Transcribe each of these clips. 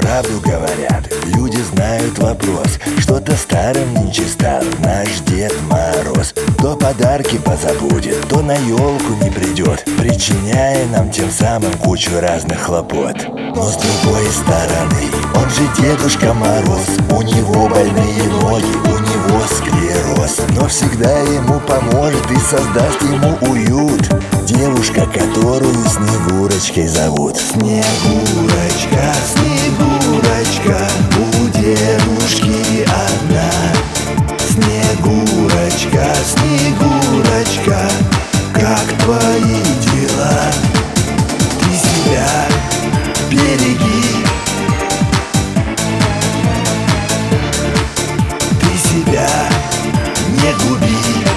правду говорят, люди знают вопрос. Что-то старым нынче стал наш Дед Мороз. То подарки позабудет, то на елку не придет, причиняя нам тем самым кучу разных хлопот. Но с другой стороны, он же Дедушка Мороз. У него больные ноги, у него склероз, но всегда ему поможет и создаст ему уют девушка, которую Снегурочкой зовут. Снегурочка, Снегурочка, у дедушки одна. Снегурочка, Снегурочка, как твои дела? Ты себя береги, ты себя не губи.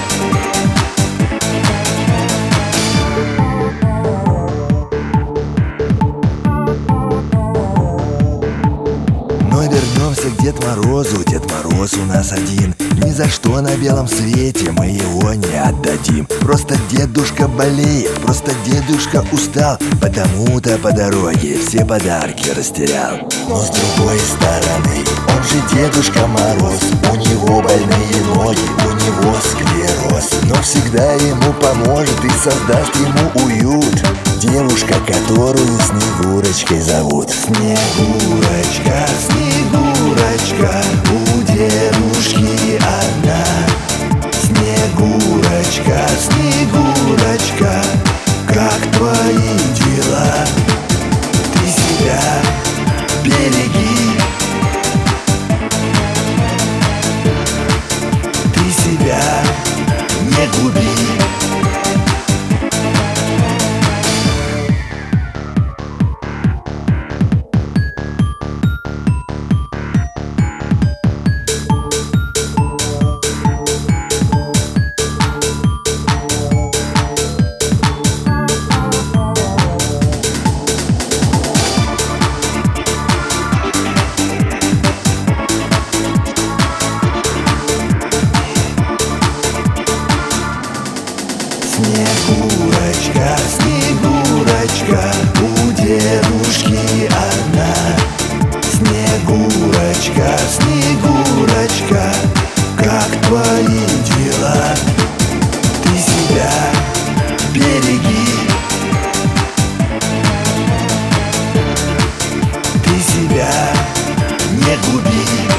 Но вернемся к Дед Морозу. Дед Мороз у нас один. Ни за что на белом свете мы его не отдадим. Просто дедушка болеет, просто дедушка устал, потому-то по дороге все подарки растерял. Но с другой стороны, он же Дедушка Мороз. У него больные ноги, у него склероз, но всегда ему поможет и создаст ему уют девушка, которую Снегурочкой зовут. Снегурочка, Снегурочка, у дедушки одна. Снегурочка, Снегурочка, как твои дела? Ты себя береги, ты себя не губи. Снегурочка, Снегурочка, у дедушки одна. Снегурочка, Снегурочка, как твои дела? Ты себя береги, ты себя не губи.